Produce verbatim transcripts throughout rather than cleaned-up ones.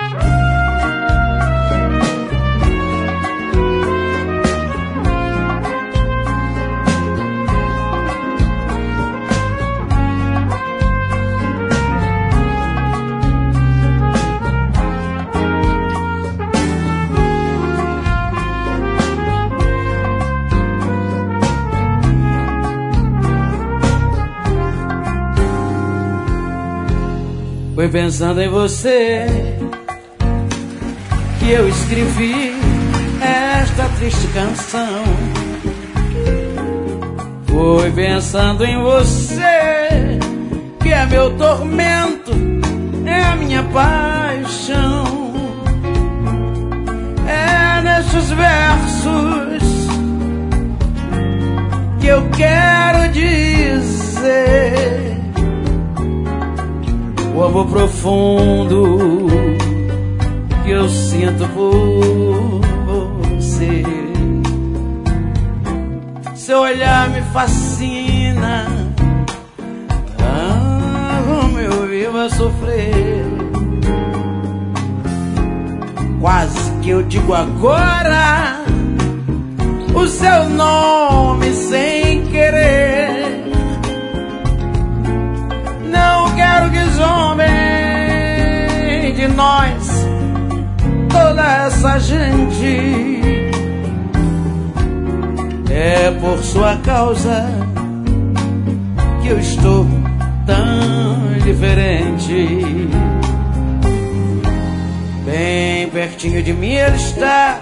Foi pensando em você que eu escrevi esta triste canção. Foi pensando em você que é meu tormento, é a minha paixão. É nestes versos que eu quero dizer o amor profundo que eu sinto por você. Seu olhar me fascina, ah, como eu vivo a sofrer. Quase que eu digo agora o seu nome sem querer. Não quero que zombem de nós, toda essa gente. É por sua causa que eu estou tão diferente. Bem pertinho de mim ele está,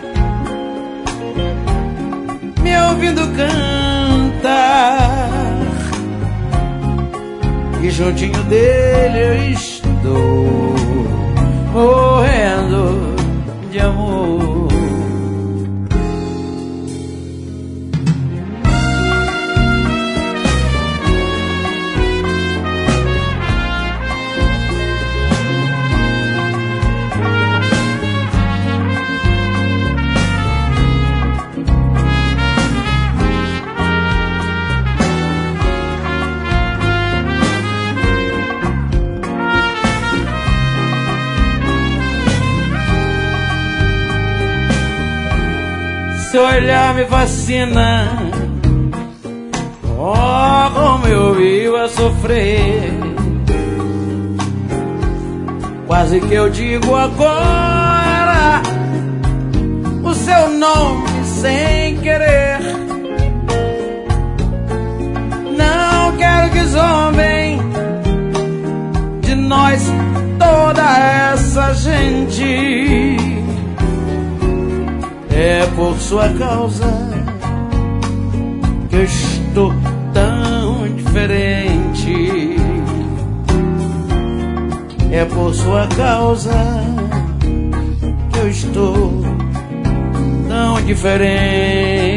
me ouvindo cantar, e juntinho dele eu estou morrendo de amor. Seu olhar me fascina, oh, como eu vivo a sofrer. Quase que eu digo agora o seu nome sem querer. Não quero que zombem de nós, toda essa gente. É por sua causa que eu estou tão diferente. É por sua causa que eu estou tão diferente.